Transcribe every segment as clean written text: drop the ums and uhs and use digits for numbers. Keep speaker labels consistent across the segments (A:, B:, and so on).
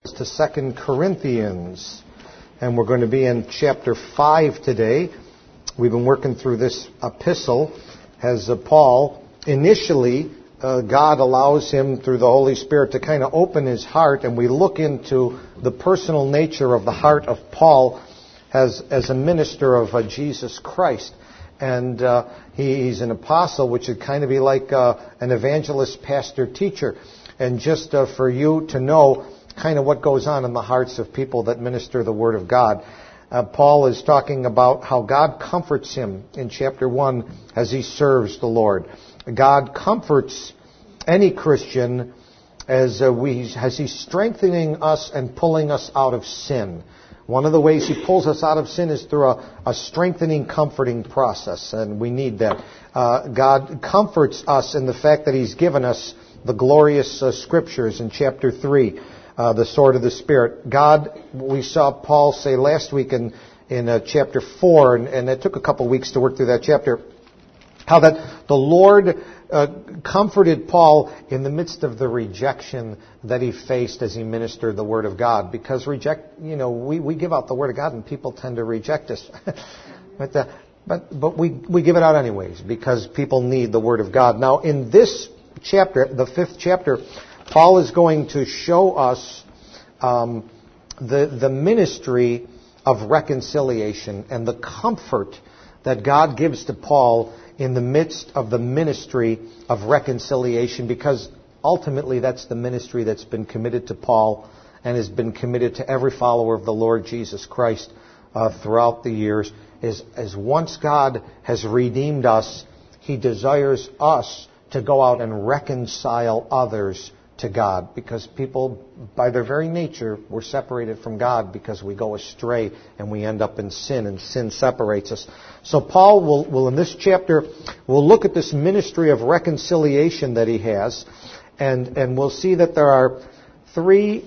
A: To 2 Corinthians, and we're going to be in chapter 5 today. We've been working through this epistle as Paul, initially, God allows him through the Holy Spirit to kind of open his heart, and we look into the personal nature of the heart of Paul as a minister of Jesus Christ. And he's an apostle, which would kind of be like an evangelist, pastor, teacher. And just for you to know kind of what goes on in the hearts of people that minister the Word of God. Paul is talking about how God comforts him in chapter 1 as he serves the Lord. God comforts any Christian as he's strengthening us and pulling us out of sin. One of the ways he pulls us out of sin is through a strengthening, comforting process, and we need that. God comforts us in the fact that he's given us the glorious Scriptures in chapter 3. The sword of the Spirit. God, we saw Paul say last week in chapter 4, and it took a couple weeks to work through that chapter, how that the Lord comforted Paul in the midst of the rejection that he faced as he ministered the Word of God. Because we give out the Word of God and people tend to reject us. But we give it out anyways because people need the Word of God. Now in this chapter, the 5th chapter, Paul is going to show us the ministry of reconciliation and the comfort that God gives to Paul in the midst of the ministry of reconciliation, because ultimately that's the ministry that's been committed to Paul and has been committed to every follower of the Lord Jesus Christ throughout the years. As once God has redeemed us, He desires us to go out and reconcile others to God, because people, by their very nature, we're separated from God because we go astray and we end up in sin, and sin separates us. So Paul will in this chapter, will look at this ministry of reconciliation that he has, and we'll see that there are three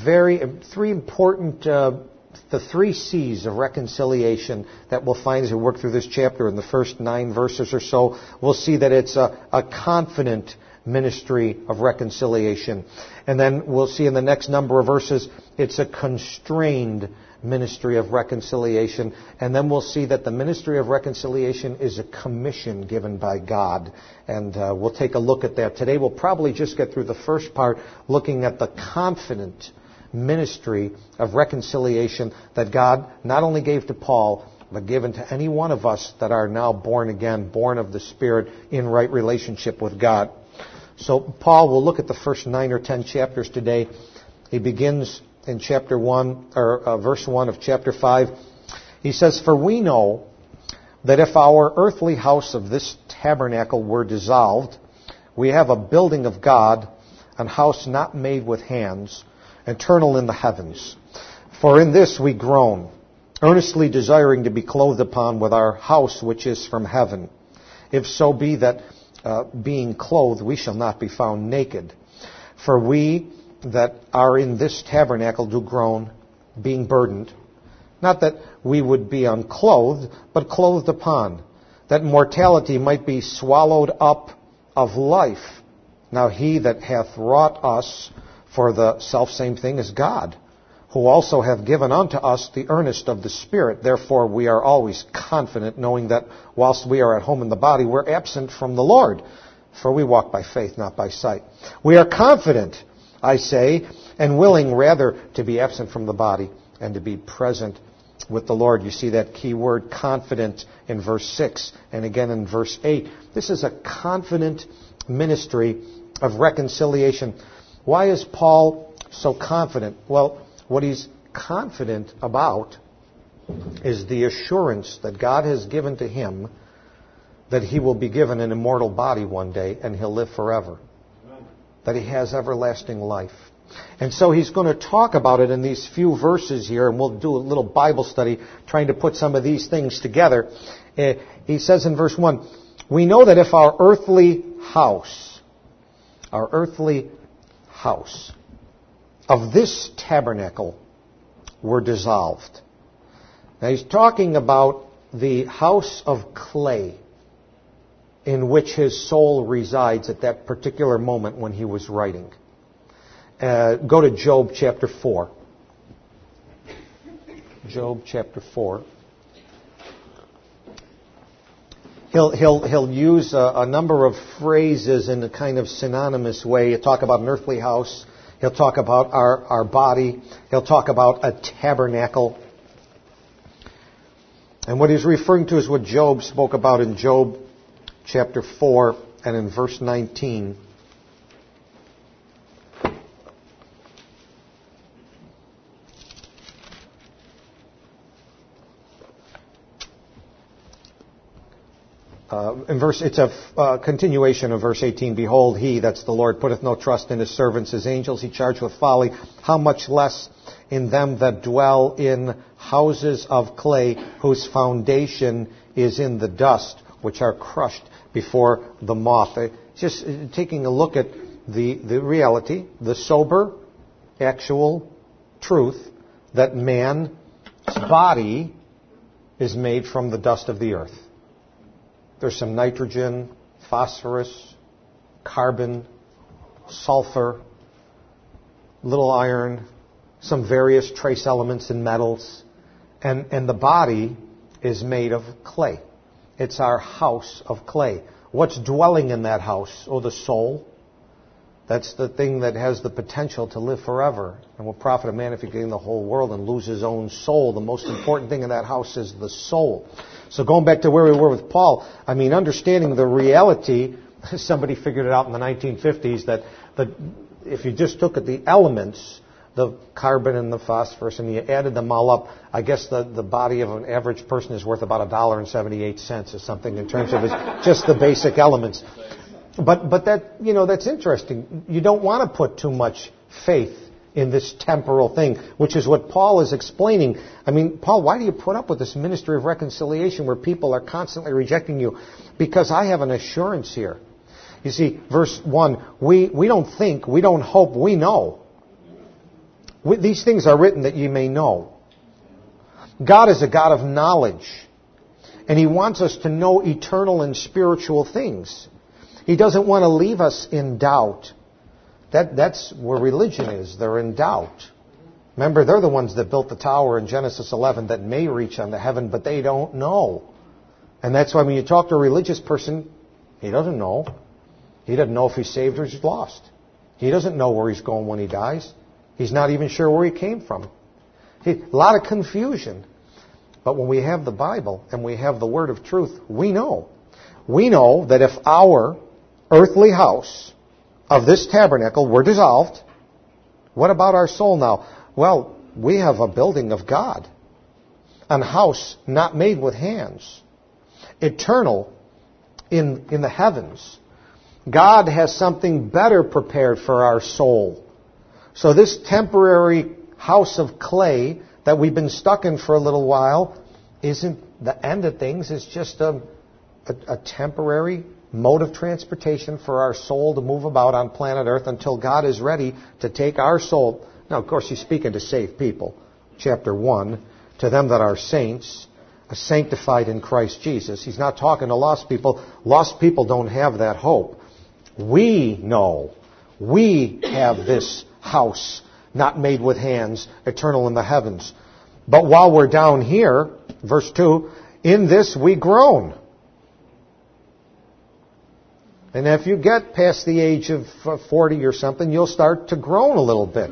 A: important, the 3 C's of reconciliation that we'll find as we work through this chapter. In the first 9 verses or so, we'll see that it's a confident ministry of reconciliation. And then we'll see in the next number of verses, it's a constrained ministry of reconciliation. And then we'll see that the ministry of reconciliation is a commission given by God. And we'll take a look at that. Today we'll probably just get through the first part, looking at the confident ministry of reconciliation that God not only gave to Paul, but given to any one of us that are now born again, born of the Spirit, in right relationship with God. So Paul will look at the first 9 or 10 chapters today. He begins in chapter 1, or verse 1 of chapter 5. He says, "For we know that if our earthly house of this tabernacle were dissolved, we have a building of God, an house not made with hands, eternal in the heavens. For in this we groan, earnestly desiring to be clothed upon with our house which is from heaven. If so be that being clothed, we shall not be found naked. For we that are in this tabernacle do groan, being burdened. Not that we would be unclothed, but clothed upon, that mortality might be swallowed up of life. Now he that hath wrought us for the selfsame thing is God, who also hath given unto us the earnest of the Spirit. Therefore we are always confident, knowing that whilst we are at home in the body, we're absent from the Lord. For we walk by faith, not by sight. We are confident, I say, and willing rather to be absent from the body and to be present with the Lord." You see that key word confident in verse 6 and again in verse 8. This is a confident ministry of reconciliation. Why is Paul so confident? Well, what he's confident about is the assurance that God has given to him that he will be given an immortal body one day and he'll live forever. Amen. That he has everlasting life. And so he's going to talk about it in these few verses here, and we'll do a little Bible study trying to put some of these things together. He says in verse 1, "We know that if our earthly house of this tabernacle were dissolved." Now he's talking about the house of clay in which his soul resides at that particular moment when he was writing. Go to Job chapter 4. Job chapter 4. He'll use a number of phrases in a kind of synonymous way. He'll talk about an earthly house. He'll talk about our body. He'll talk about a tabernacle. And what he's referring to is what Job spoke about in Job chapter 4 and in verse 19. It's a continuation of verse 18. Behold, he, that's the Lord, putteth no trust in his servants, his angels he charged with folly. How much less in them that dwell in houses of clay, whose foundation is in the dust, which are crushed before the moth. Just taking a look at the reality, the sober, actual truth that man's body is made from the dust of the earth. There's some nitrogen, phosphorus, carbon, sulfur, little iron, some various trace elements in metals, and the body is made of clay. It's our house of clay. What's dwelling in that house? Oh, the soul. That's the thing that has the potential to live forever. And will profit a man if he gain the whole world and lose his own soul? The most important thing in that house is the soul. So going back to where we were with Paul, I mean, understanding the reality, somebody figured it out in the 1950s that if you just look at the elements, the carbon and the phosphorus, and you added them all up, I guess the body of an average person is worth about $1.78 or something in terms of just the basic elements. But that, that's interesting. You don't want to put too much faith in this temporal thing, which is what Paul is explaining. I mean, Paul, why do you put up with this ministry of reconciliation where people are constantly rejecting you? Because I have an assurance here. You see, verse 1, we don't think, we don't hope, we know. These things are written that ye may know. God is a God of knowledge, and He wants us to know eternal and spiritual things. He doesn't want to leave us in doubt. That's where religion is. They're in doubt. Remember, they're the ones that built the tower in Genesis 11 that may reach unto heaven, but they don't know. And that's why when you talk to a religious person, he doesn't know. He doesn't know if he's saved or he's lost. He doesn't know where he's going when he dies. He's not even sure where he came from. A lot of confusion. But when we have the Bible and we have the Word of truth, we know. We know that if our earthly house of this tabernacle were dissolved, what about our soul now? Well, we have a building of God. A house not made with hands. Eternal in the heavens. God has something better prepared for our soul. So this temporary house of clay that we've been stuck in for a little while isn't the end of things. It's just a temporary mode of transportation for our soul to move about on planet Earth until God is ready to take our soul. Now, of course, He's speaking to saved people. Chapter 1, to them that are saints, sanctified in Christ Jesus. He's not talking to lost people. Lost people don't have that hope. We know. We have this house, not made with hands, eternal in the heavens. But while we're down here, verse 2, in this we groan. And if you get past the age of 40 or something, you'll start to groan a little bit.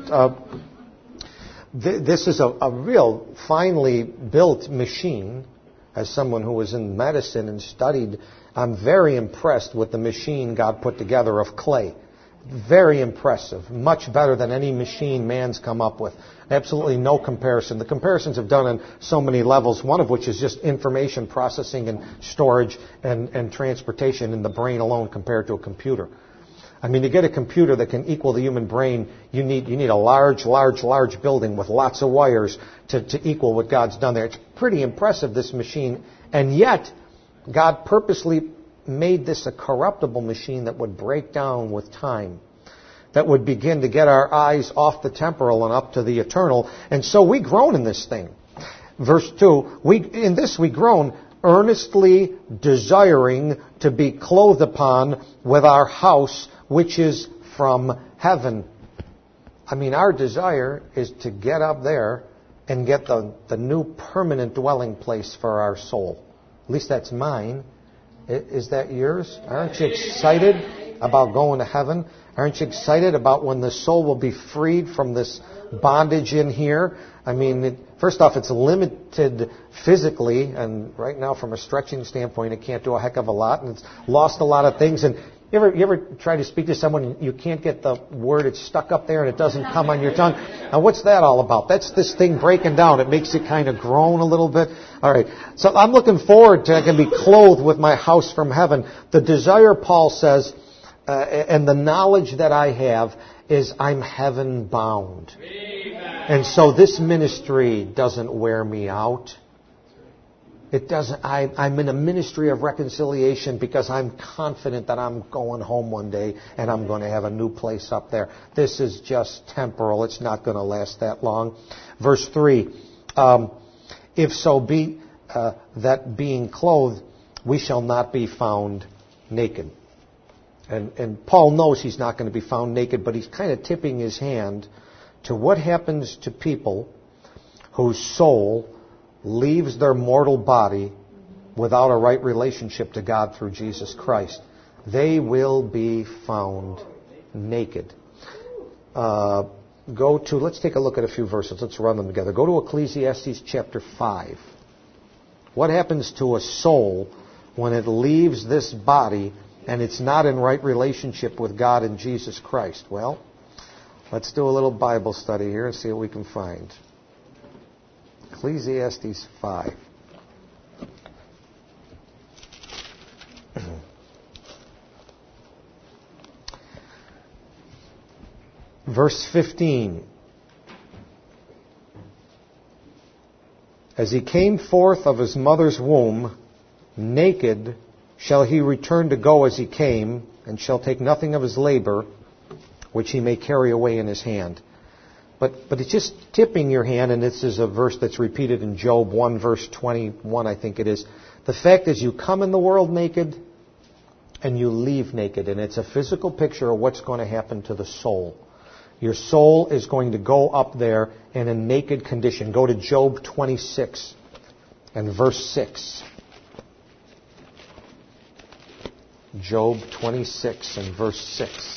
A: This is a real finely built machine. As someone who was in medicine and studied, I'm very impressed with the machine God put together of clay. Very impressive. Much better than any machine man's come up with. Absolutely no comparison. The comparisons have done on so many levels, one of which is just information processing and storage and transportation in the brain alone compared to a computer. I mean, to get a computer that can equal the human brain, you need a large building with lots of wires to equal what God's done there. It's pretty impressive, this machine. And yet, God purposely made this a corruptible machine that would break down with time, that would begin to get our eyes off the temporal and up to the eternal. And so we groan in this thing. Verse 2, in this we groan, earnestly desiring to be clothed upon with our house which is from heaven. I mean, our desire is to get up there and get the new permanent dwelling place for our soul. At least that's mine. Is that yours? Aren't you excited about going to heaven? Aren't you excited about when the soul will be freed from this bondage in here? I mean, first off, it's limited physically, and right now from a stretching standpoint, it can't do a heck of a lot, and it's lost a lot of things. And you ever try to speak to someone and you can't get the word, it's stuck up there and it doesn't come on your tongue? Now, what's that all about? That's this thing breaking down. It makes it kind of groan a little bit. All right. So I'm looking forward to I can be clothed with my house from heaven. The desire, Paul says, and the knowledge that I have is I'm heaven bound. And so this ministry doesn't wear me out. It doesn't. I'm in a ministry of reconciliation because I'm confident that I'm going home one day and I'm going to have a new place up there. This is just temporal. It's not going to last that long. Verse 3, if so be that being clothed, we shall not be found naked. And Paul knows he's not going to be found naked, but he's kind of tipping his hand to what happens to people whose soul leaves their mortal body without a right relationship to God through Jesus Christ. They will be found naked. Let's take a look at a few verses. Let's run them together. Go to Ecclesiastes chapter 5. What happens to a soul when it leaves this body and it's not in right relationship with God and Jesus Christ? Well, let's do a little Bible study here and see what we can find. Ecclesiastes 5. Verse 15. As he came forth of his mother's womb, naked shall he return to go as he came, and shall take nothing of his labor, which he may carry away in his hand. But it's just tipping your hand, and this is a verse that's repeated in Job 1, verse 21, I think it is. The fact is you come in the world naked, and you leave naked. And it's a physical picture of what's going to happen to the soul. Your soul is going to go up there in a naked condition. Go to Job 26 and verse 6. Job 26 and verse 6.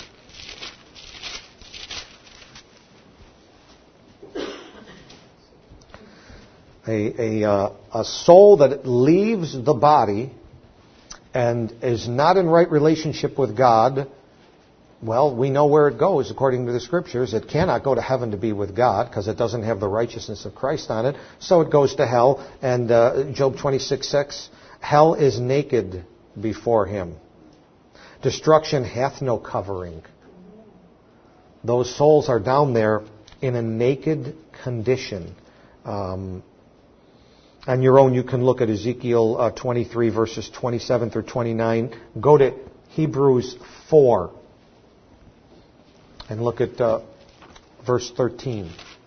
A: A soul that leaves the body and is not in right relationship with God, well, we know where it goes according to the Scriptures. It cannot go to heaven to be with God because it doesn't have the righteousness of Christ on it. So it goes to hell. And Job 26:6, hell is naked before him. Destruction hath no covering. Those souls are down there in a naked condition. On your own, you can look at Ezekiel 23, verses 27 through 29. Go to Hebrews 4 and look at verse 13.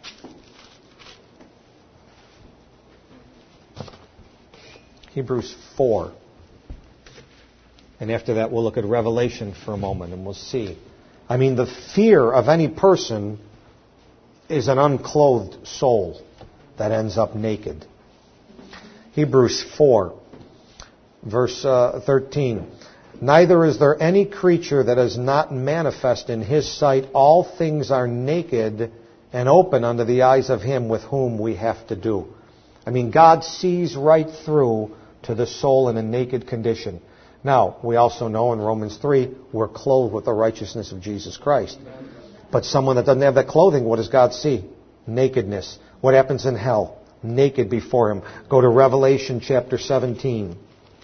A: Hebrews 4. And after that, we'll look at Revelation for a moment and we'll see. I mean, the fear of any person is an unclothed soul that ends up naked. Hebrews 4, verse 13. Neither is there any creature that is not manifest in his sight. All things are naked and open unto the eyes of him with whom we have to do. I mean, God sees right through to the soul in a naked condition. Now, we also know in Romans 3, we're clothed with the righteousness of Jesus Christ. But someone that doesn't have that clothing, what does God see? Nakedness. What happens in hell? Naked before him. Go to Revelation chapter 17.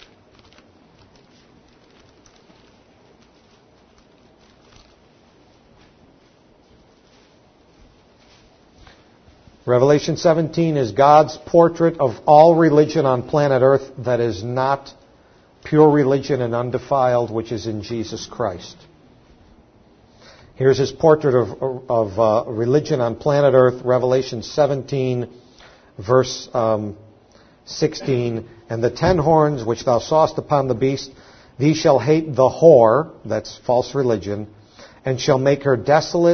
A: Revelation 17 is God's portrait of all religion on planet Earth that is not pure religion and undefiled, which is in Jesus Christ. Here's his portrait of religion on planet Earth, Revelation 17, verse 16. And the 10 horns which thou sawest upon the beast, these shall hate the whore, that's false religion, and shall make her desolate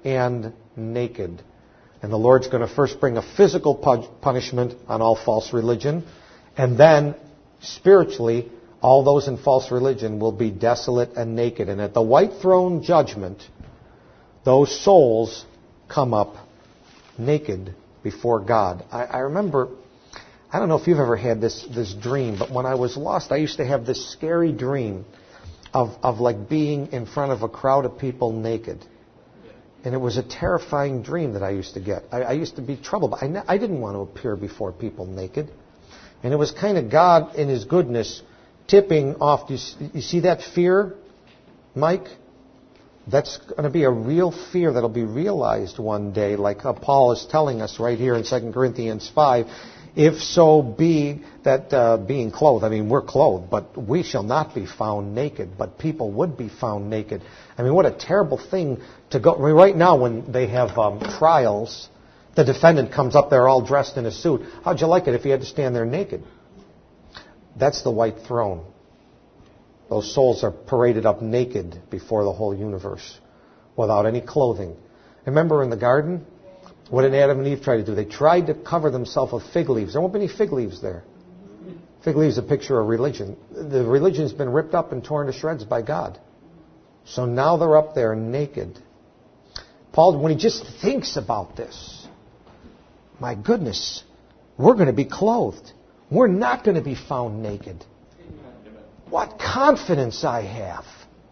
A: and naked. And the Lord's going to first bring a physical punishment on all false religion, and then spiritually, all those in false religion will be desolate and naked. And at the white throne judgment, those souls come up naked before God. I remember, I don't know if you've ever had this dream, but when I was lost, I used to have this scary dream of like being in front of a crowd of people naked. And it was a terrifying dream that I used to get. I used to be troubled. I didn't want to appear before people naked. And it was kind of God in His goodness tipping off. You see that fear, Mike? That's going to be a real fear that will be realized one day, like Paul is telling us right here in 2 Corinthians 5. If so be that being clothed, I mean, we're clothed, but we shall not be found naked, but people would be found naked. I mean, what a terrible thing to go. I mean, right now when they have trials, the defendant comes up there all dressed in a suit. How'd you like it if you had to stand there naked? That's the white throne. Those souls are paraded up naked before the whole universe without any clothing. Remember in the garden? What did Adam and Eve try to do? They tried to cover themselves with fig leaves. There won't be any fig leaves there. Fig leaves is a picture of religion. The religion's been ripped up and torn to shreds by God. So now they're up there naked. Paul, when he just thinks about this, my goodness, we're going to be clothed. We're not going to be found naked. What confidence I have.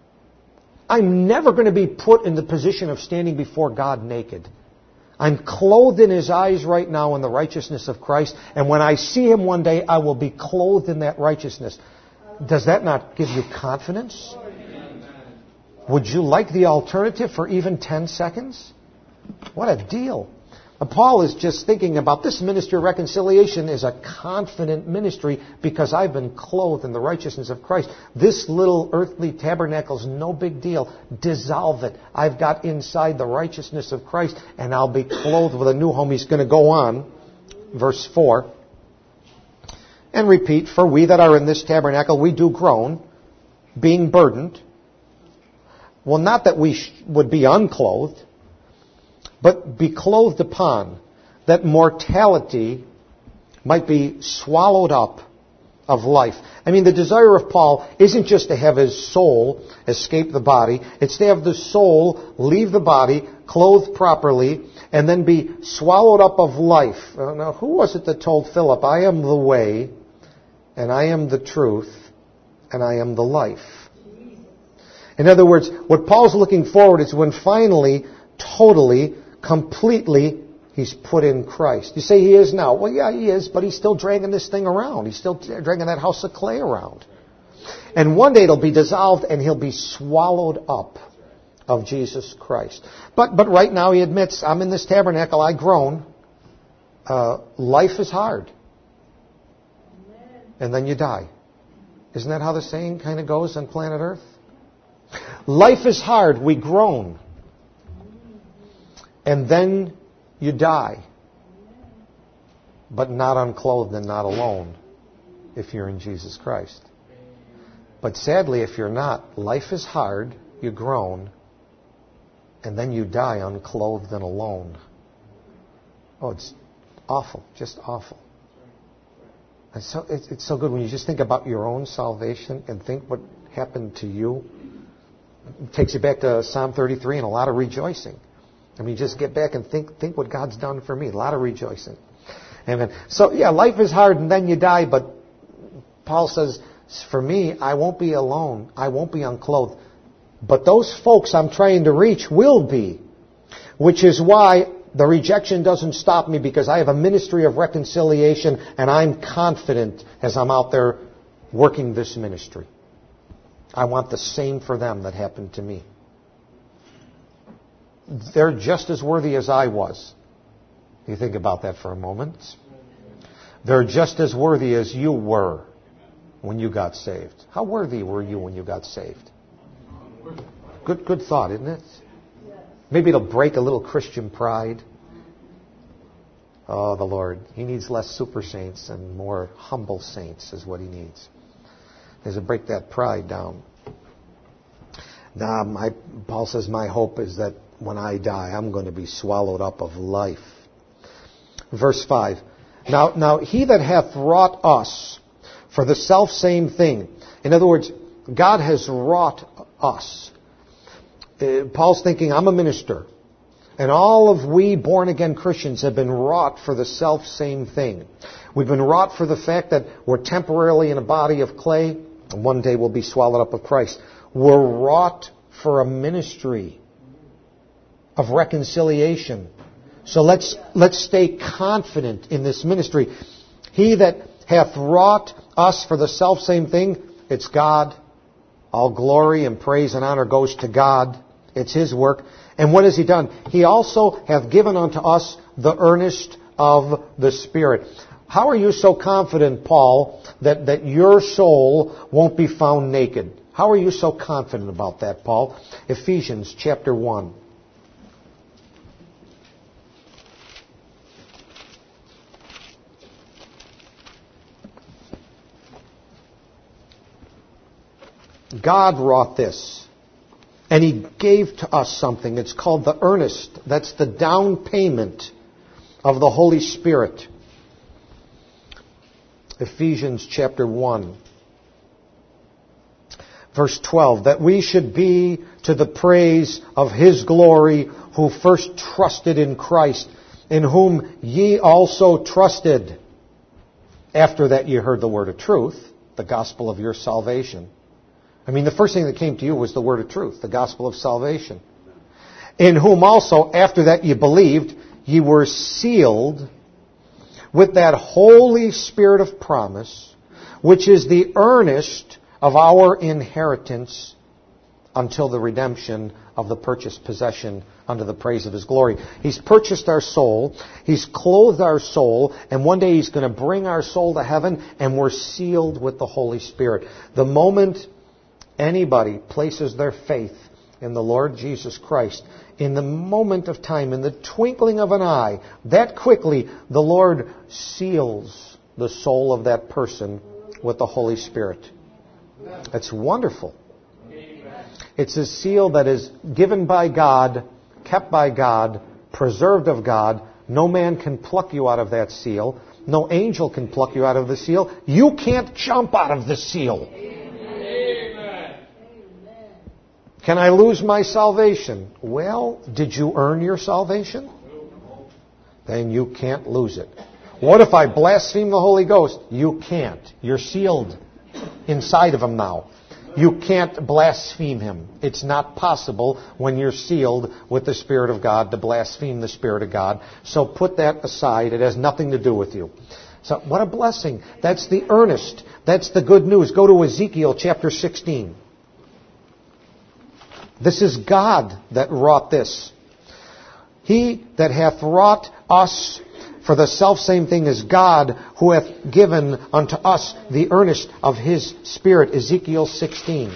A: I'm never going to be put in the position of standing before God naked. I'm clothed in His eyes right now in the righteousness of Christ. And when I see Him one day, I will be clothed in that righteousness. Does that not give you confidence? Would you like the alternative for even 10 seconds? What a deal. Paul is just thinking about this ministry of reconciliation is a confident ministry because I've been clothed in the righteousness of Christ. This little earthly tabernacle is no big deal. Dissolve it. I've got inside the righteousness of Christ and I'll be clothed with a new home. He's going to go on, verse 4, and repeat, for we that are in this tabernacle, we do groan, being burdened. Well, not that we would be unclothed, but be clothed upon, that mortality might be swallowed up of life. I mean, the desire of Paul isn't just to have his soul escape the body. It's to have the soul leave the body, clothed properly, and then be swallowed up of life. Now, who was it that told Philip, I am the way, and I am the truth, and I am the life? In other words, what Paul's looking forward is when finally, totally, completely, he's put in Christ. You say he is now. Well, yeah, he is, but he's still dragging this thing around. He's still dragging that house of clay around. And one day it'll be dissolved and he'll be swallowed up of Jesus Christ. But right now he admits, I'm in this tabernacle, I groan. Life is hard. And then you die. Isn't that how the saying kind of goes on planet Earth? Life is hard, we groan. And then you die. But not unclothed and not alone if you're in Jesus Christ. But sadly, if you're not, life is hard, you groan, and then you die unclothed and alone. Oh, it's awful, just awful. And so it's so good when you just think about your own salvation and think what happened to you. It takes you back to Psalm 33 and a lot of rejoicing. I mean, just get back and think what God's done for me. A lot of rejoicing. Amen. So, yeah, life is hard and then you die, but Paul says, for me, I won't be alone. I won't be unclothed. But those folks I'm trying to reach will be. Which is why the rejection doesn't stop me, because I have a ministry of reconciliation and I'm confident as I'm out there working this ministry. I want the same for them that happened to me. They're just as worthy as I was. You think about that for a moment. They're just as worthy as you were when you got saved. How worthy were you when you got saved? Good thought, isn't it? Maybe it'll break a little Christian pride. Oh, the Lord. He needs less super saints and more humble saints is what He needs. There's to break that pride down. Now, Paul says, my hope is that when I die, I'm going to be swallowed up of life. Verse 5. Now he that hath wrought us for the selfsame thing. In other words, God has wrought us. Paul's thinking, I'm a minister. And all of we born-again Christians have been wrought for the self-same thing. We've been wrought for the fact that we're temporarily in a body of clay, and one day we'll be swallowed up of Christ. We're wrought for a ministry of reconciliation. So let's stay confident in this ministry. He that hath wrought us for the self-same thing, it's God. All glory and praise and honor goes to God. It's His work. And what has He done? He also hath given unto us the earnest of the Spirit. How are you so confident, Paul, that your soul won't be found naked? How are you so confident about that, Paul? Ephesians chapter 1. God wrought this. And He gave to us something. It's called the earnest. That's the down payment of the Holy Spirit. Ephesians chapter 1. Verse 12. That we should be to the praise of His glory, who first trusted in Christ, in whom ye also trusted. After that ye heard the word of truth, the gospel of your salvation. I mean, the first thing that came to you was the word of truth, the gospel of salvation. In whom also, after that ye believed, ye were sealed with that Holy Spirit of promise, which is the earnest of our inheritance until the redemption of the purchased possession unto the praise of His glory. He's purchased our soul. He's clothed our soul. And one day He's going to bring our soul to heaven, and we're sealed with the Holy Spirit. The moment anybody places their faith in the Lord Jesus Christ, in the moment of time, in the twinkling of an eye, that quickly the Lord seals the soul of that person with the Holy Spirit. It's wonderful. It's a seal that is given by God, kept by God, preserved of God. No man can pluck you out of that seal. No angel can pluck you out of the seal. You can't jump out of the seal. Can I lose my salvation? Well, did you earn your salvation? Then you can't lose it. What if I blaspheme the Holy Ghost? You can't. You're sealed inside of Him now. You can't blaspheme Him. It's not possible when you're sealed with the Spirit of God to blaspheme the Spirit of God. So put that aside. It has nothing to do with you. So what a blessing. That's the earnest. That's the good news. Go to Ezekiel chapter 16. This is God that wrought this. He that hath wrought us for the selfsame thing is God, who hath given unto us the earnest of His Spirit. Ezekiel 16.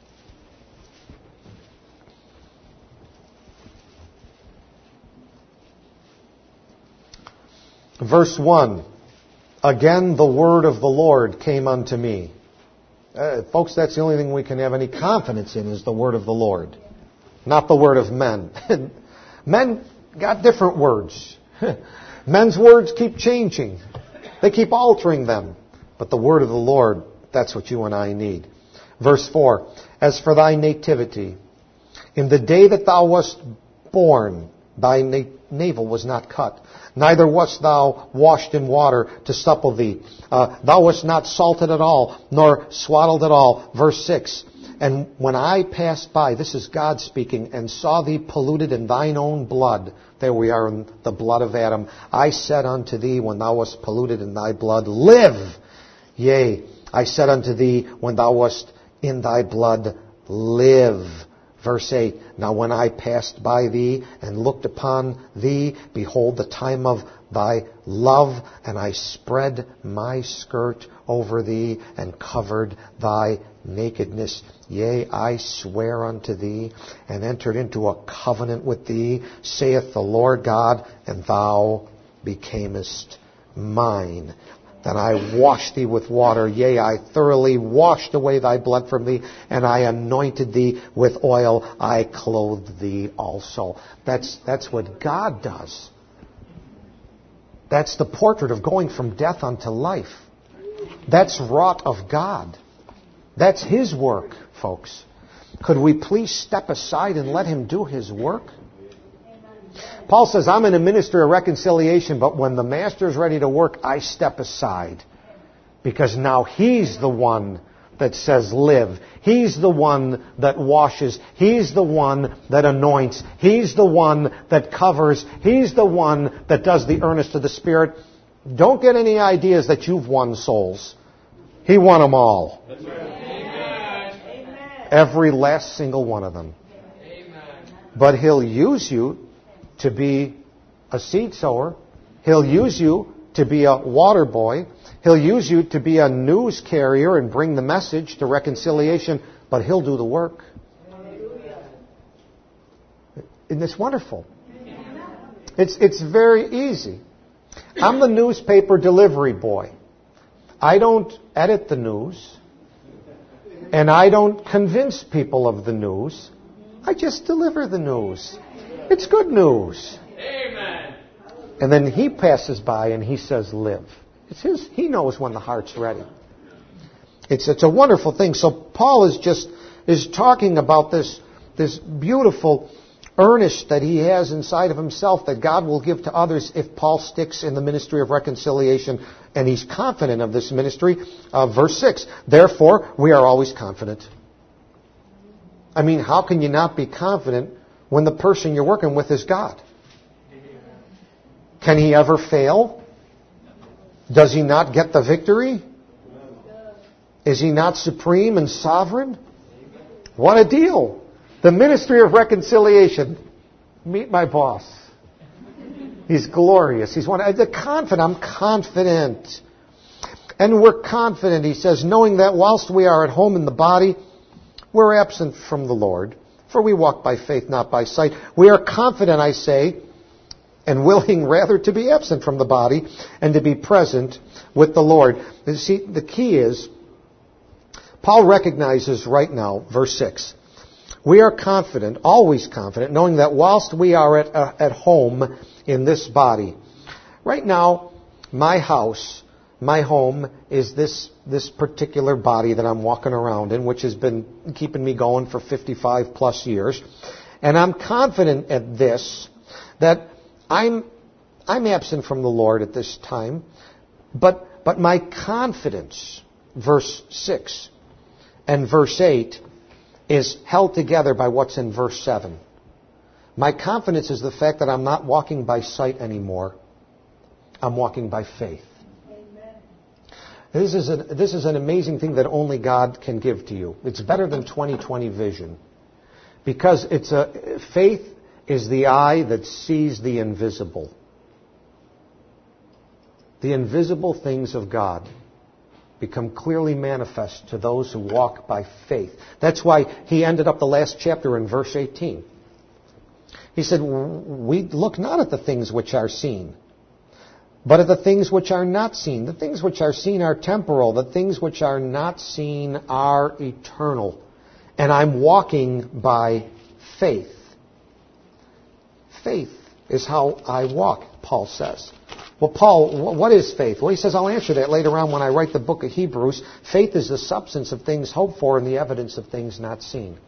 A: Verse 1. Again the word of the Lord came unto me. Folks, that's the only thing we can have any confidence in, is the word of the Lord. Not the word of men. Men got different words. Men's words keep changing. They keep altering them. But the word of the Lord, that's what you and I need. Verse 4. As for thy nativity, in the day that thou wast born, thy navel was not cut, neither wast thou washed in water to supple thee. Thou wast not salted at all, nor swaddled at all. Verse 6. And when I passed by, this is God speaking, and saw thee polluted in thine own blood, there we are in the blood of Adam, I said unto thee, when thou wast polluted in thy blood, live. Yea, I said unto thee, when thou wast in thy blood, live. Verse 8, now when I passed by thee and looked upon thee, behold, the time of thy love, and I spread my skirt over thee and covered thy nakedness. Yea, I swear unto thee and entered into a covenant with thee, saith the Lord God, and thou becamest mine. Then I wash thee with water. Yea, I thoroughly washed away thy blood from thee, and I anointed thee with oil. I clothed thee also. That's what God does. That's the portrait of going from death unto life. That's wrought of God. That's His work, folks. Could we please step aside and let Him do His work? Paul says, I'm in a ministry of reconciliation, but when the Master is ready to work, I step aside. Because now He's the one that says live. He's the one that washes. He's the one that anoints. He's the one that covers. He's the one that does the earnest of the Spirit. Don't get any ideas that you've won souls. He won them all. Amen. Every last single one of them. Amen. But He'll use you to be a seed sower. He'll use you to be a water boy. He'll use you to be a news carrier and bring the message to reconciliation, but He'll do the work. Isn't this wonderful? It's very easy. I'm the newspaper delivery boy. I don't edit the news, and I don't convince people of the news. I just deliver the news. It's good news. Amen. And then He passes by and He says, live. It's His. He knows when the heart's ready. It's a wonderful thing. So Paul is talking about this beautiful earnest that he has inside of himself that God will give to others if Paul sticks in the ministry of reconciliation, and he's confident of this ministry. Verse 6, therefore we are always confident. I mean, how can you not be confident when the person you're working with is God? Can He ever fail? Does He not get the victory? Is He not supreme and sovereign? What a deal. The ministry of reconciliation. Meet my boss. He's glorious. He's one. I'm confident. And we're confident, he says, knowing that whilst we are at home in the body, we're absent from the Lord. For we walk by faith, not by sight. We are confident, I say, and willing rather to be absent from the body and to be present with the Lord. You see, the key is, Paul recognizes right now, verse 6, we are confident, always confident, knowing that whilst we are at home in this body. Right now, my house, my home, is this particular body that I'm walking around in, which has been keeping me going for 55 plus years. And I'm confident at this, that I'm absent from the Lord at this time, but my confidence, verse 6 and verse 8, is held together by what's in verse 7. My confidence is the fact that I'm not walking by sight anymore. I'm walking by faith. Amen. This is an amazing thing that only God can give to you. It's better than 20/20 vision. Because faith is the eye that sees the invisible. The invisible things of God become clearly manifest to those who walk by faith. That's why he ended up the last chapter in verse 18. He said, we look not at the things which are seen, but at the things which are not seen. The things which are seen are temporal. The things which are not seen are eternal. And I'm walking by faith. Faith is how I walk, Paul says. Well, Paul, what is faith? Well, he says, I'll answer that later on when I write the book of Hebrews. Faith is the substance of things hoped for and the evidence of things not seen.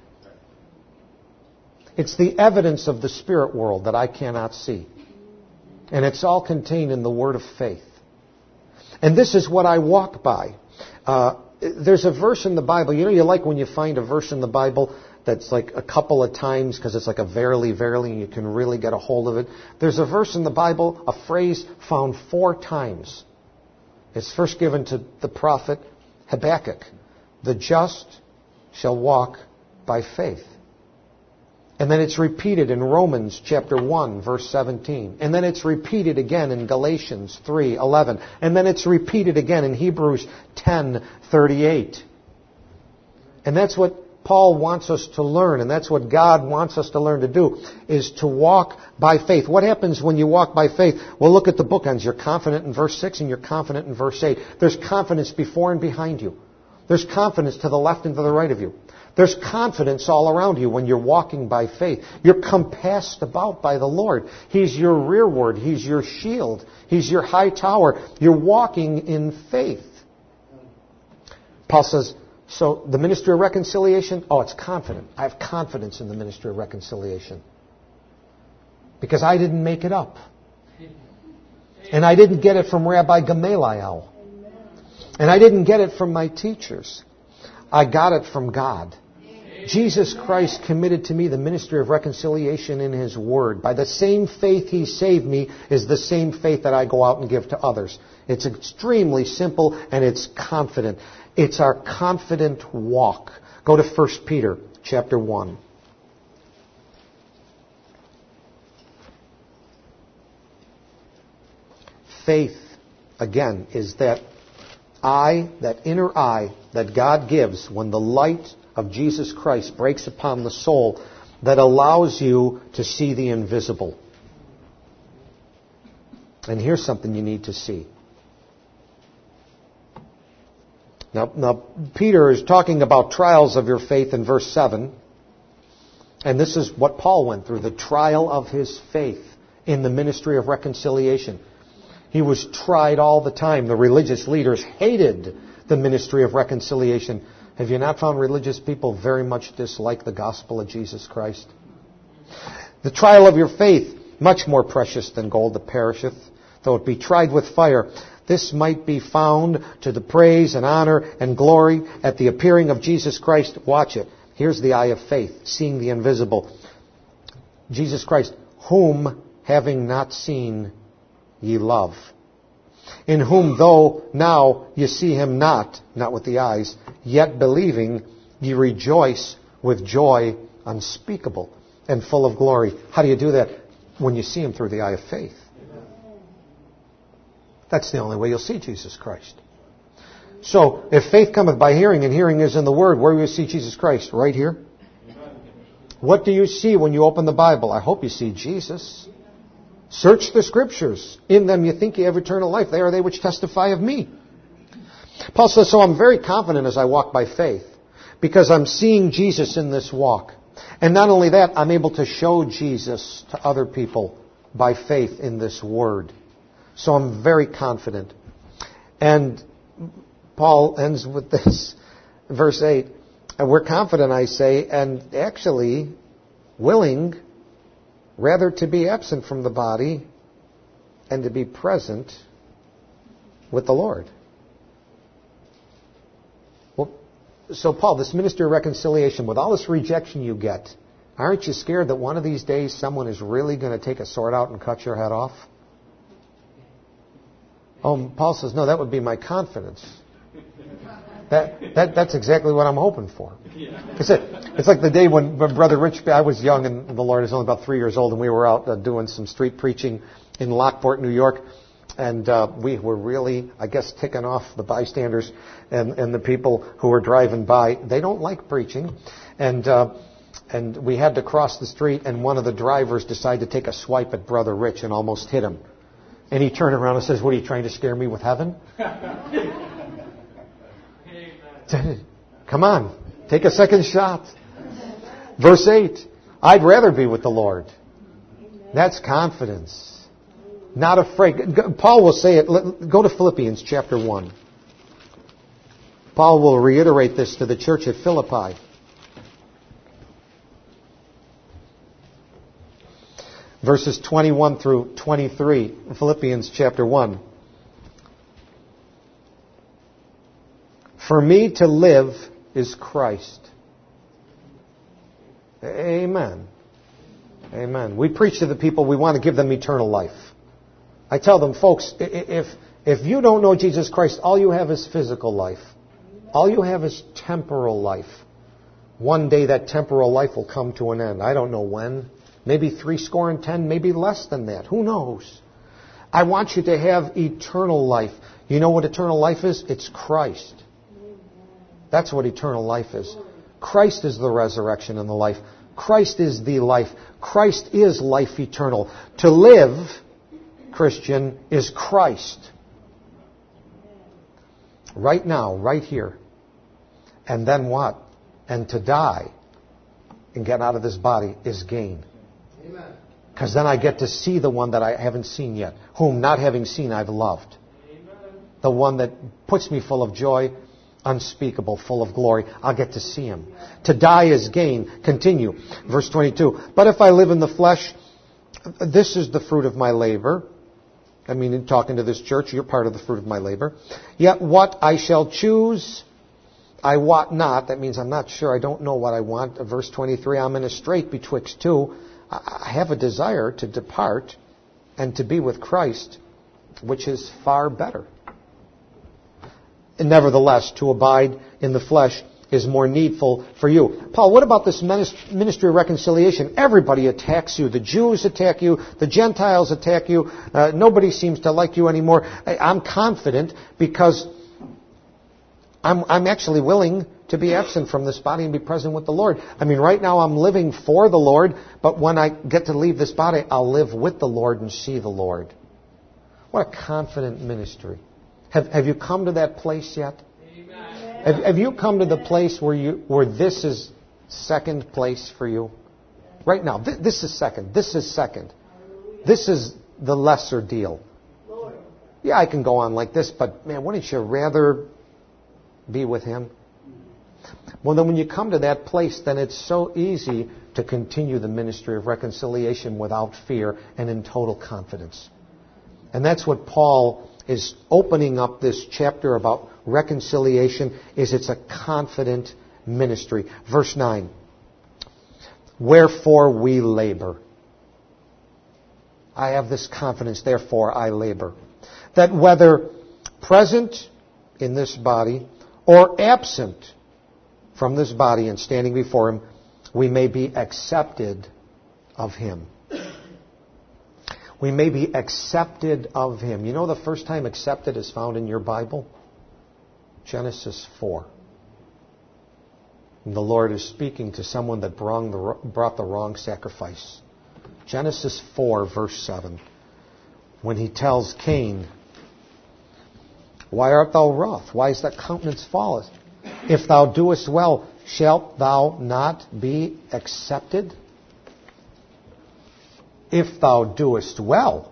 A: It's the evidence of the spirit world that I cannot see. And it's all contained in the word of faith. And this is what I walk by. There's a verse in the Bible. You know, you like when you find a verse in the Bible that's like a couple of times because it's like a verily, verily, and you can really get a hold of it. There's a verse in the Bible, a phrase found 4 times. It's first given to the prophet Habakkuk. The just shall walk by faith. And then it's repeated in Romans chapter 1, verse 17. And then it's repeated again in Galatians 3:11. And then it's repeated again in Hebrews 10:38. And that's what Paul wants us to learn, and that's what God wants us to learn to do, is to walk by faith. What happens when you walk by faith? Well, look at the bookends. You're confident in verse 6 and you're confident in verse 8. There's confidence before and behind you. There's confidence to the left and to the right of you. There's confidence all around you when you're walking by faith. You're compassed about by the Lord. He's your rearward. He's your shield. He's your high tower. You're walking in faith. Paul says, so the ministry of reconciliation, it's confident. I have confidence in the ministry of reconciliation. Because I didn't make it up. And I didn't get it from Rabbi Gamaliel. And I didn't get it from my teachers. I got it from God. Jesus Christ committed to me the ministry of reconciliation in His Word. By the same faith He saved me is the same faith that I go out and give to others. It's extremely simple and it's confident. It's our confident walk. Go to 1 Peter chapter 1. Faith, again, is that inner eye that God gives when the light of Jesus Christ breaks upon the soul that allows you to see the invisible. And here's something you need to see. Now, Peter is talking about trials of your faith in verse 7. And this is what Paul went through, the trial of his faith in the ministry of reconciliation. He was tried all the time. The religious leaders hated the ministry of reconciliation. Have you not found religious people very much dislike the gospel of Jesus Christ? The trial of your faith, much more precious than gold that perisheth, though it be tried with fire. This might be found to the praise and honor and glory at the appearing of Jesus Christ. Watch it. Here's the eye of faith, seeing the invisible. Jesus Christ, whom having not seen ye love. In whom though now ye see Him not with the eyes, yet believing ye rejoice with joy unspeakable and full of glory. How do you do that? When you see Him through the eye of faith. That's the only way you'll see Jesus Christ. So, if faith cometh by hearing, and hearing is in the Word, where do you see Jesus Christ? Right here. What do you see when you open the Bible? I hope you see Jesus. Search the Scriptures. In them you think you have eternal life. They are they which testify of me. Paul says, so I'm very confident as I walk by faith, because I'm seeing Jesus in this walk. And not only that, I'm able to show Jesus to other people by faith in this Word. So I'm very confident. And Paul ends with this, verse 8. And we're confident, I say, and actually willing rather to be absent from the body and to be present with the Lord. Well, so Paul, this ministry of reconciliation, with all this rejection you get, aren't you scared that one of these days someone is really going to take a sword out and cut your head off? Oh, Paul says, no, that would be my confidence. That's exactly what I'm hoping for. It's like the day when Brother Rich, I was young and the Lord is only about 3 years old, and we were out doing some street preaching in Lockport, New York. And we were really, I guess, ticking off the bystanders and the people who were driving by. They don't like preaching. And we had to cross the street, and one of the drivers decided to take a swipe at Brother Rich and almost hit him. And he turned around and says, what, are you trying to scare me with heaven? Come on, take a second shot. Verse 8, I'd rather be with the Lord. That's confidence. Not afraid. Paul will say it. Go to Philippians chapter 1. Paul will reiterate this to the church at Philippi. Verses 21 through 23, Philippians chapter 1. For me to live is Christ. Amen. Amen. We preach to the people, we want to give them eternal life. I tell them, folks, if you don't know Jesus Christ, all you have is physical life. All you have is temporal life. One day that temporal life will come to an end. I don't know when. Maybe 70, maybe less than that. Who knows? I want you to have eternal life. You know what eternal life is? It's Christ. That's what eternal life is. Christ is the resurrection and the life. Christ is the life. Christ is life eternal. To live, Christian, is Christ. Right now, right here. And then what? And to die and get out of this body is gain. Because then I get to see the one that I haven't seen yet, whom not having seen I've loved. The one that puts me full of joy, unspeakable, full of glory. I'll get to see him. To die is gain. Continue. Verse 22. But if I live in the flesh, this is the fruit of my labor. I mean, in talking to this church, you're part of the fruit of my labor. Yet what I shall choose, I wot not. That means I'm not sure. I don't know what I want. Verse 23, I'm in a strait betwixt two. I have a desire to depart and to be with Christ, which is far better. And nevertheless, to abide in the flesh is more needful for you. Paul, what about this ministry of reconciliation? Everybody attacks you. The Jews attack you. The Gentiles attack you. Nobody seems to like you anymore. I'm confident because I'm actually willing to be absent from this body and be present with the Lord. I mean, right now I'm living for the Lord, but when I get to leave this body, I'll live with the Lord and see the Lord. What a confident ministry. Have you come to that place yet? Amen. Have you come to the place where this is second place for you? Right now, this is second. This is second. This is the lesser deal. Yeah, I can go on like this, but man, wouldn't you rather be with Him? Well, then when you come to that place, then it's so easy to continue the ministry of reconciliation without fear and in total confidence. And that's what Paul is opening up this chapter about reconciliation, is it's a confident ministry. Verse 9. Wherefore we labor. I have this confidence, therefore I labor. That whether present in this body or absent from this body and standing before Him, we may be accepted of Him. We may be accepted of Him. You know the first time accepted is found in your Bible? Genesis 4. And the Lord is speaking to someone that brought the wrong sacrifice. Genesis 4, verse 7. When He tells Cain, why art thou wroth? Why is thy countenance fallen? If thou doest well, shalt thou not be accepted? If thou doest well.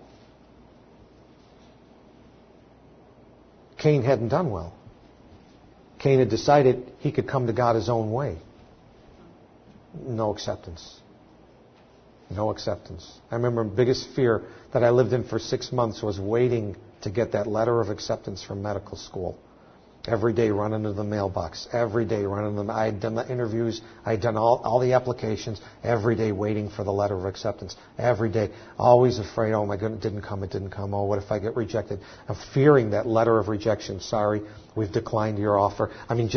A: Cain hadn't done well. Cain had decided he could come to God his own way. No acceptance. No acceptance. I remember the biggest fear that I lived in for 6 months was waiting to get that letter of acceptance from medical school. Every day running to the mailbox. Every day running to them. I had done the interviews. I had done all the applications. Every day waiting for the letter of acceptance. Every day. Always afraid, oh my goodness, it didn't come. Oh, what if I get rejected? I'm fearing that letter of rejection. Sorry, we've declined your offer. I mean,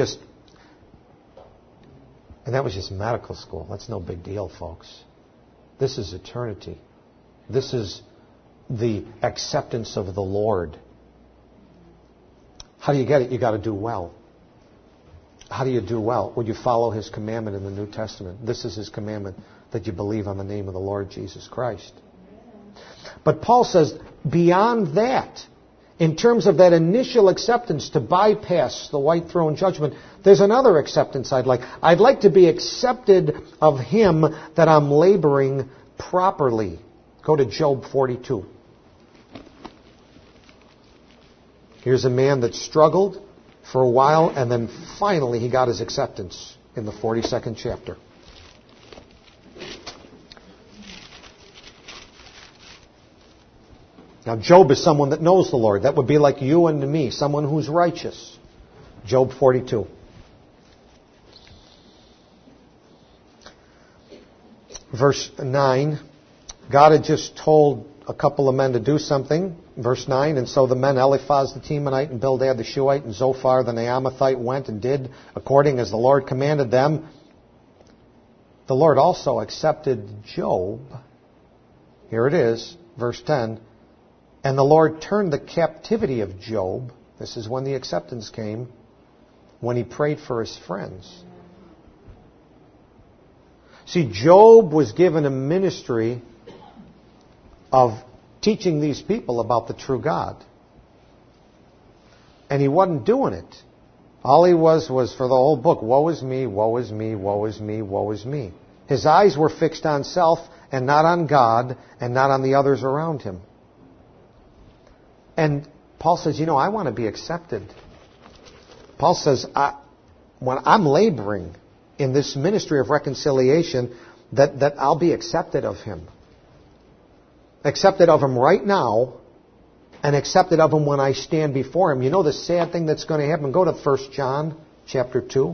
A: and that was just medical school. That's no big deal, folks. This is eternity. This is the acceptance of the Lord. How do you get it? You got to do well. How do you do well? Would you follow His commandment in the New Testament? This is His commandment, that you believe on the name of the Lord Jesus Christ. But Paul says, beyond that, in terms of that initial acceptance to bypass the white throne judgment, there's another acceptance I'd like. I'd like to be accepted of Him that I'm laboring properly. Go to Job 42. Here's a man that struggled for a while, and then finally he got his acceptance in the 42nd chapter. Now, Job is someone that knows the Lord. That would be like you and me, someone who's righteous. Job 42. Verse 9. God had just told a couple of men to do something. Verse 9, and so the men Eliphaz the Temanite and Bildad the Shuhite and Zophar the Naamathite went and did according as the Lord commanded them. The Lord also accepted Job. Here it is, verse 10. And the Lord turned the captivity of Job. This is when the acceptance came, when he prayed for his friends. See, Job was given a ministry of teaching these people about the true God. And he wasn't doing it. All he was for the whole book, woe is me, woe is me, woe is me, woe is me. His eyes were fixed on self and not on God and not on the others around him. And Paul says, I want to be accepted. Paul says, when I'm laboring in this ministry of reconciliation, that I'll be accepted of him. Accepted of him right now, and accepted of him when I stand before him. You know the sad thing that's going to happen? Go to 1 John chapter 2.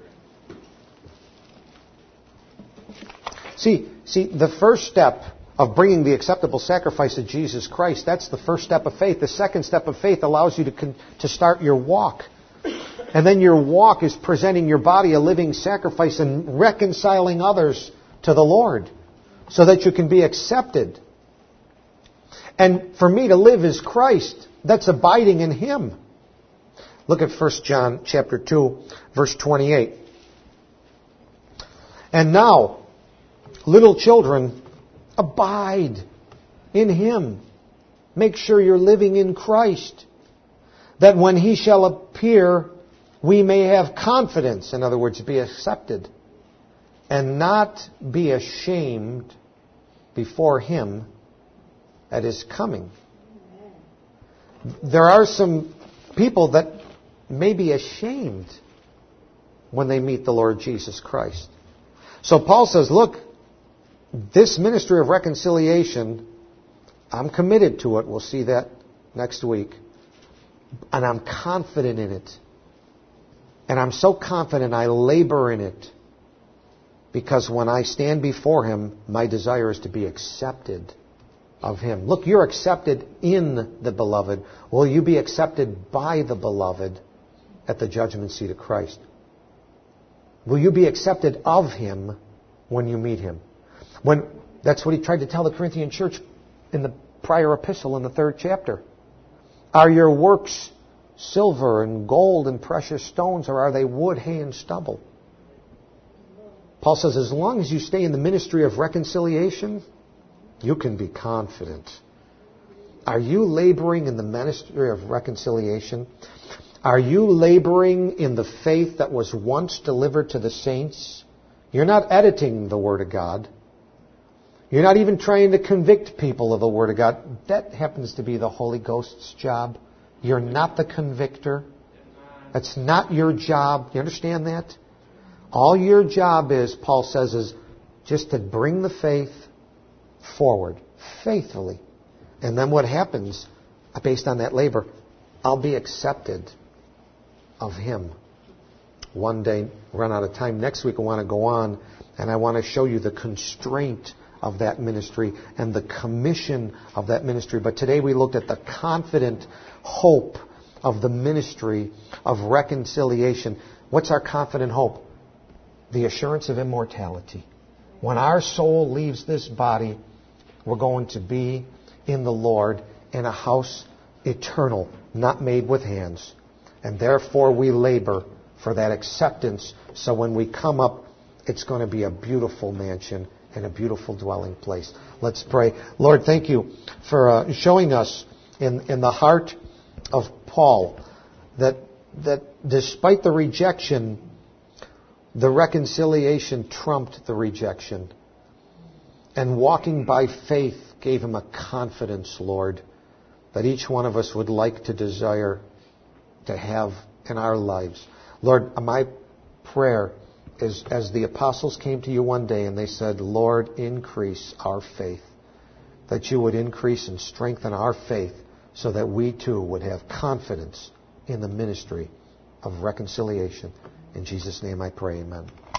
A: See, the first step of bringing the acceptable sacrifice of Jesus Christ, that's the first step of faith. The second step of faith allows you to start your walk. And then your walk is presenting your body a living sacrifice and reconciling others to the Lord so that you can be accepted. And for me to live is Christ. That's abiding in Him. Look at 1 John chapter 2, verse 28. And now, little children, abide in Him. Make sure you're living in Christ, that when He shall appear, we may have confidence, in other words, be accepted, and not be ashamed before Him at His coming. There are some people that may be ashamed when they meet the Lord Jesus Christ. So Paul says, look, this ministry of reconciliation, I'm committed to it. We'll see that next week. And I'm confident in it. And I'm so confident I labor in it. Because when I stand before Him, my desire is to be accepted of Him. Look, you're accepted in the Beloved. Will you be accepted by the Beloved at the judgment seat of Christ? Will you be accepted of Him when you meet Him? That's what he tried to tell the Corinthian church in the prior epistle in the 3rd chapter. Are your works silver and gold and precious stones, or are they wood, hay, and stubble? Paul says, as long as you stay in the ministry of reconciliation, you can be confident. Are you laboring in the ministry of reconciliation? Are you laboring in the faith that was once delivered to the saints? You're not editing the Word of God. You're not even trying to convict people of the Word of God. That happens to be the Holy Ghost's job. You're not the convictor. That's not your job. You understand that? All your job is, Paul says, is just to bring the faith forward faithfully. And then what happens, based on that labor, I'll be accepted of Him. One day, run out of time. Next week I want to go on, and I want to show you the constraint of that ministry and the commission of that ministry. But today we looked at the confident hope of the ministry of reconciliation. What's our confident hope? The assurance of immortality. When our soul leaves this body, we're going to be in the Lord in a house eternal, not made with hands. And therefore we labor for that acceptance, so when we come up, it's going to be a beautiful mansion and a beautiful dwelling place. Let's pray. Lord, thank you for showing us in the heart of Paul that despite the rejection, the reconciliation trumped the rejection. And walking by faith gave him a confidence, Lord, that each one of us would like to desire to have in our lives. Lord, my prayer is, as the apostles came to you one day and they said, Lord, increase our faith, that you would increase and strengthen our faith so that we too would have confidence in the ministry of reconciliation. In Jesus' name I pray, amen.